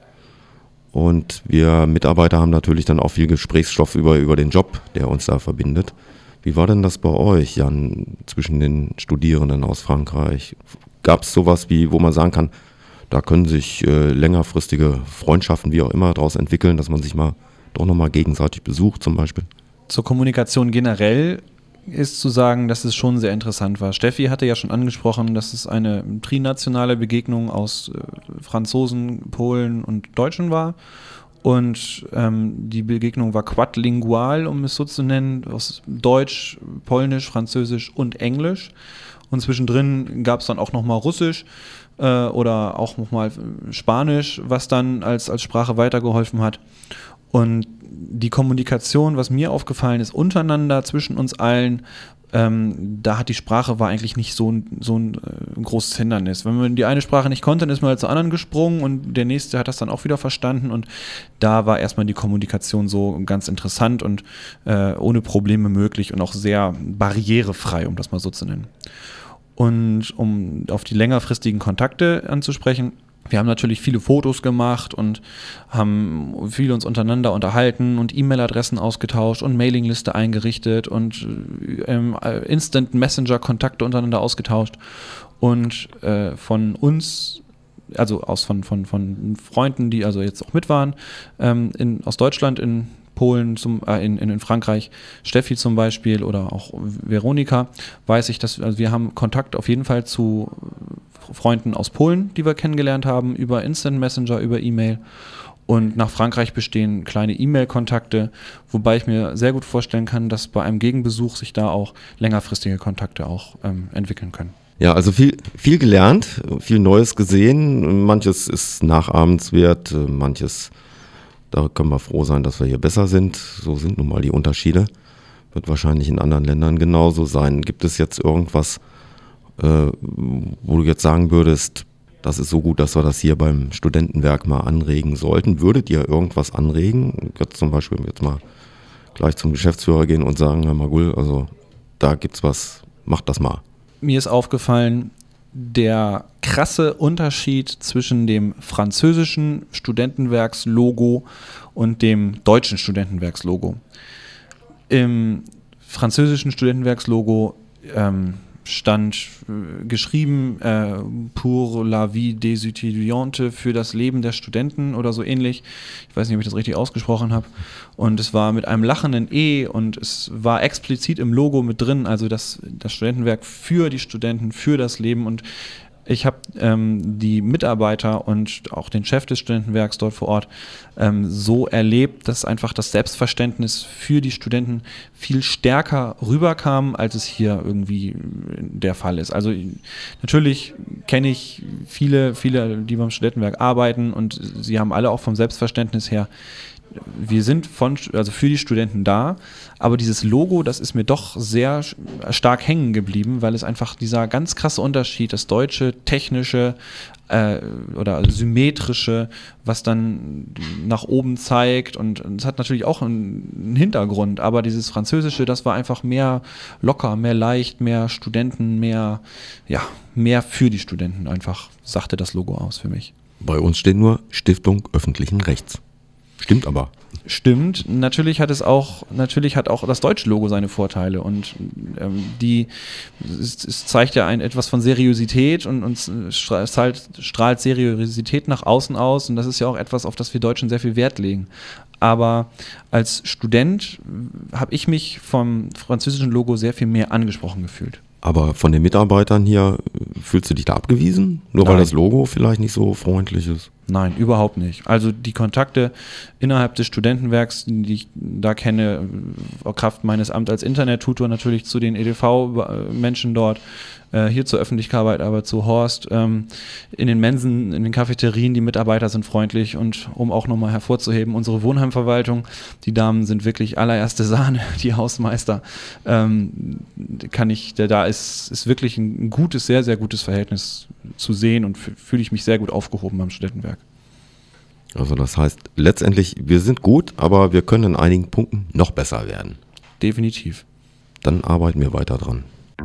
Und wir Mitarbeiter haben natürlich dann auch viel Gesprächsstoff über den Job, der uns da verbindet. Wie war denn das bei euch, Jan, zwischen den Studierenden aus Frankreich? Gab es sowas wie, wo man sagen kann, da können sich längerfristige Freundschaften, wie auch immer, daraus entwickeln, dass man sich mal doch nochmal gegenseitig besucht zum Beispiel? Zur Kommunikation generell ist zu sagen, dass es schon sehr interessant war. Steffi hatte ja schon angesprochen, dass es eine trinationale Begegnung aus Franzosen, Polen und Deutschen war. Und die Begegnung war quadlingual, um es so zu nennen, aus Deutsch, Polnisch, Französisch und Englisch. Und zwischendrin gab es dann auch nochmal Russisch oder auch nochmal Spanisch, was dann als Sprache weitergeholfen hat. Und die Kommunikation, was mir aufgefallen ist, untereinander zwischen uns allen, da hat die Sprache war eigentlich nicht so ein großes Hindernis. Wenn man die eine Sprache nicht konnte, dann ist man halt zur anderen gesprungen und der nächste hat das dann auch wieder verstanden und da war erstmal die Kommunikation so ganz interessant und ohne Probleme möglich und auch sehr barrierefrei, um das mal so zu nennen. Und um auf die längerfristigen Kontakte anzusprechen, wir haben natürlich viele Fotos gemacht und haben viel uns untereinander unterhalten und E-Mail-Adressen ausgetauscht und Mailingliste eingerichtet und Instant Messenger-Kontakte untereinander ausgetauscht. Und von uns, also von Freunden, die also jetzt auch mit waren, aus Deutschland, in Polen, in Frankreich, Steffi zum Beispiel oder auch Veronika, weiß ich, dass wir haben Kontakt auf jeden Fall zu Freunden aus Polen, die wir kennengelernt haben, über Instant Messenger, über E-Mail. Und nach Frankreich bestehen kleine E-Mail-Kontakte, wobei ich mir sehr gut vorstellen kann, dass bei einem Gegenbesuch sich da auch längerfristige Kontakte auch entwickeln können. Ja, also viel gelernt, viel Neues gesehen. Manches ist nachahmenswert, manches, da können wir froh sein, dass wir hier besser sind. So sind nun mal die Unterschiede. Wird wahrscheinlich in anderen Ländern genauso sein. Gibt es jetzt irgendwas, wo du jetzt sagen würdest, das ist so gut, dass wir das hier beim Studentenwerk mal anregen sollten? Würdet ihr irgendwas anregen? Jetzt zum Beispiel jetzt mal gleich zum Geschäftsführer gehen und sagen, Herr Magul, also da gibt's was, macht das mal. Mir ist aufgefallen, der krasse Unterschied zwischen dem französischen Studentenwerkslogo und dem deutschen Studentenwerkslogo. Im französischen Studentenwerkslogo stand geschrieben pour la vie des étudiantes, für das Leben der Studenten oder so ähnlich. Ich weiß nicht, ob ich das richtig ausgesprochen habe. Und es war mit einem lachenden E und es war explizit im Logo mit drin, also das Studentenwerk für die Studenten, für das Leben. Und ich habe die Mitarbeiter und auch den Chef des Studentenwerks dort vor Ort so erlebt, dass einfach das Selbstverständnis für die Studenten viel stärker rüberkam, als es hier irgendwie der Fall ist. Also natürlich kenne ich viele, die beim Studentenwerk arbeiten und sie haben alle auch vom Selbstverständnis her wir sind für die Studenten da, aber dieses Logo, das ist mir doch sehr stark hängen geblieben, weil es einfach dieser ganz krasse Unterschied, das deutsche, technische oder symmetrische, was dann nach oben zeigt, und es hat natürlich auch einen Hintergrund, aber dieses Französische, das war einfach mehr locker, mehr leicht, mehr Studenten, mehr für die Studenten einfach, sagte das Logo aus für mich. Bei uns steht nur Stiftung öffentlichen Rechts. Stimmt aber. Stimmt, natürlich hat auch das deutsche Logo seine Vorteile, und es zeigt ja etwas von Seriosität und strahlt Seriosität nach außen aus, und das ist ja auch etwas, auf das wir Deutschen sehr viel Wert legen. Aber als Student habe ich mich vom französischen Logo sehr viel mehr angesprochen gefühlt. Aber von den Mitarbeitern hier, fühlst du dich da abgewiesen? Nur Nein. Weil das Logo vielleicht nicht so freundlich ist? Nein, überhaupt nicht. Also die Kontakte innerhalb des Studentenwerks, die ich da kenne, Kraft meines Amts als Internettutor natürlich zu den EDV-Menschen dort, hier zur Öffentlichkeit, aber zu Horst, in den Mensen, in den Cafeterien, die Mitarbeiter sind freundlich, und um auch nochmal hervorzuheben, unsere Wohnheimverwaltung, die Damen sind wirklich allererste Sahne, die Hausmeister, da ist wirklich ein gutes, sehr, sehr gutes Verhältnis zu sehen, und fühle ich mich sehr gut aufgehoben beim Studentenwerk. Also das heißt, letztendlich, wir sind gut, aber wir können in einigen Punkten noch besser werden. Definitiv. Dann arbeiten wir weiter dran.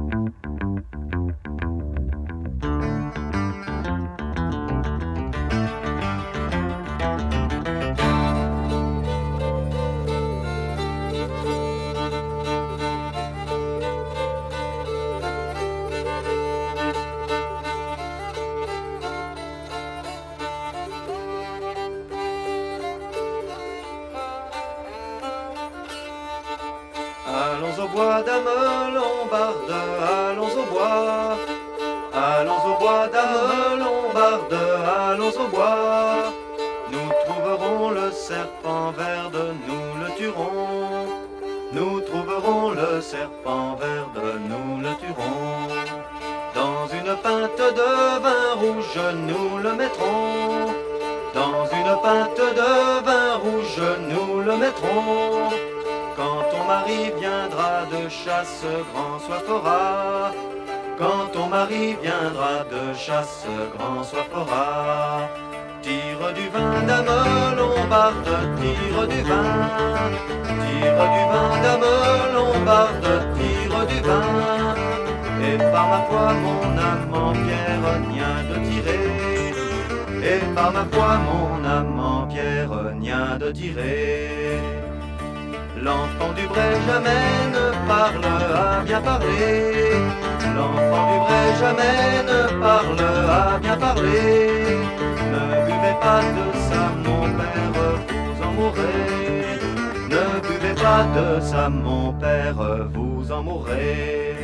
Allons au bois d'Ame Lombarde, allons au bois. Allons au bois d'Ame Lombarde, allons au bois. Nous trouverons le serpent verde, nous le tuerons. Nous trouverons le serpent verde, nous le tuerons. Dans une pinte de vin rouge, nous le mettrons. Dans une pinte de vin rouge, nous le mettrons. Quand ton mari viendra de chasse, grand soif aura. Quand ton mari viendra de chasse, grand soif aura. Tire du vin d'Ame Lombarde, tire du vin. Tire du vin d'Ame Lombarde, tire du vin. Et par ma foi, mon amant Pierre n'y a de tirer. Et par ma foi, mon amant Pierre n'y a de tirer. L'enfant du Bray jamais ne parle à bien parler. L'enfant du Bray jamais ne parle à bien parler. Ne buvez pas de ça, mon père, vous en mourrez. Ne buvez pas de ça, mon père, vous en mourrez.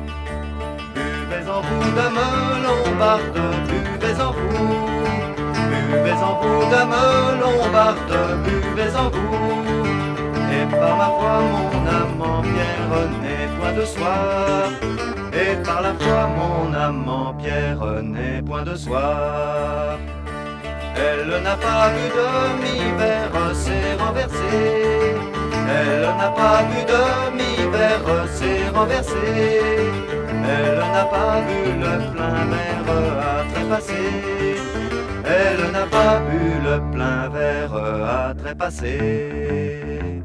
Buvez-en vous, Dame Lombarde, buvez-en vous. Buvez-en vous, Dame Lombarde, buvez-en vous. Et par ma foi, mon amant Pierre n'est point de soir. Et par la foi, mon amant Pierre n'est point de soir. Elle n'a pas bu de mi-verre, s'est renversée. Elle n'a pas bu de mi-verre, s'est renversée. Elle n'a pas bu le plein verre à trépasser. Elle n'a pas bu le plein verre à trépasser.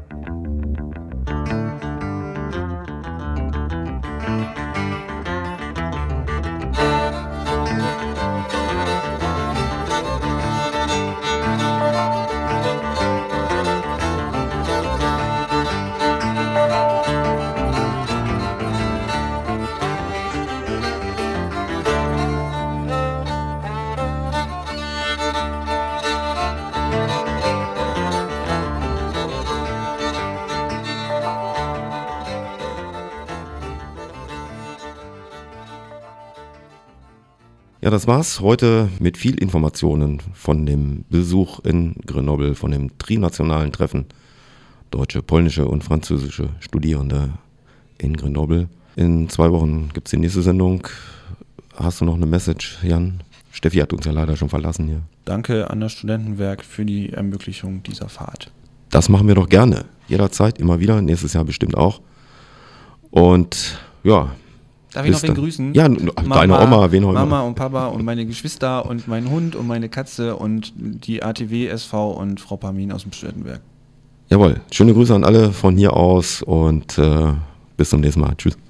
Ja, das war's heute mit viel Informationen von dem Besuch in Grenoble, von dem trinationalen Treffen deutsche, polnische und französische Studierende in Grenoble. In 2 Wochen gibt es die nächste Sendung. Hast du noch eine Message, Jan? Steffi hat uns ja leider schon verlassen hier. Danke an das Studentenwerk für die Ermöglichung dieser Fahrt. das machen wir doch gerne. Jederzeit, immer wieder. Nächstes Jahr bestimmt auch. Und ja. Darf ich noch wen grüßen? Ja, deine Oma, wen auch immer. Mama und Papa und meine Geschwister und meinen Hund und meine Katze und die ATW SV und Frau Pamin aus dem Studentenwerk. Jawohl. Schöne Grüße an alle von hier aus und bis zum nächsten Mal. Tschüss.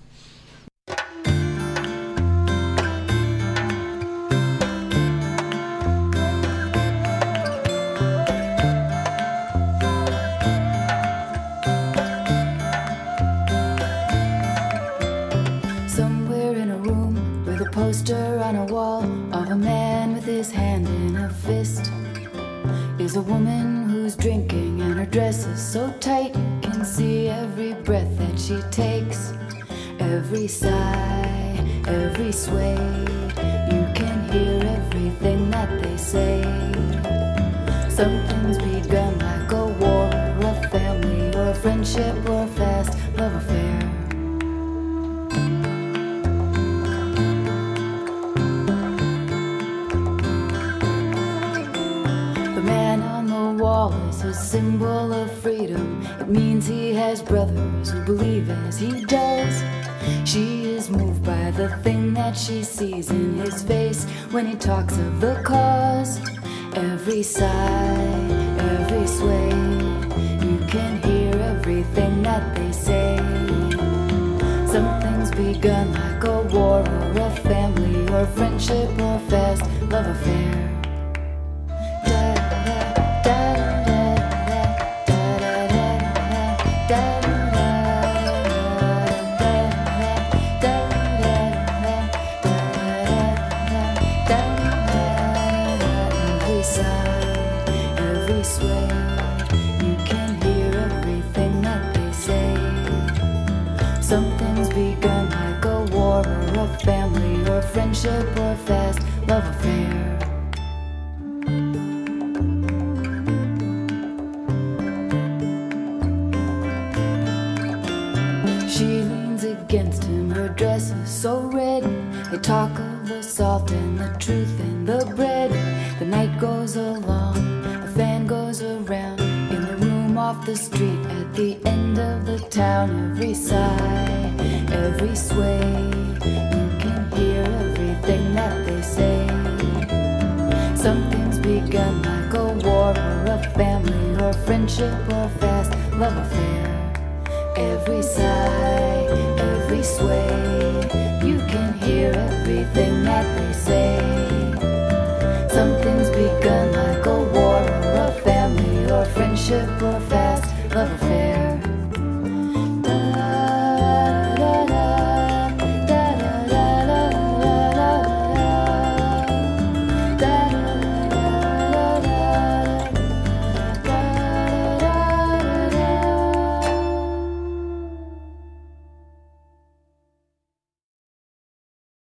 Poster on a wall of a man with his hand in a fist is a woman who's drinking and her dress is so tight you can see every breath that she takes, every sigh, every sway, you can hear everything that they say. Something's begun like a war or a family or a friendship or a fast love affair. Is a symbol of freedom. It means he has brothers who believe as he does. She is moved by the thing that she sees in his face when he talks of the cause. Every sigh, every sway, you can hear everything that they say. Something's begun like a war or a family or a friendship or a fast love affair. Something's begun like a war or a family or a friendship or a fast love affair. She leans against him, her dress is so red. They talk of the salt and the truth and the bread. The night goes along, a fan goes around in the room off the street at the end of the town. Every sigh, every sway, you can hear everything that they say. Something's begun like a war or a family or a friendship or a fast love affair. Every sigh, every sway, you can hear everything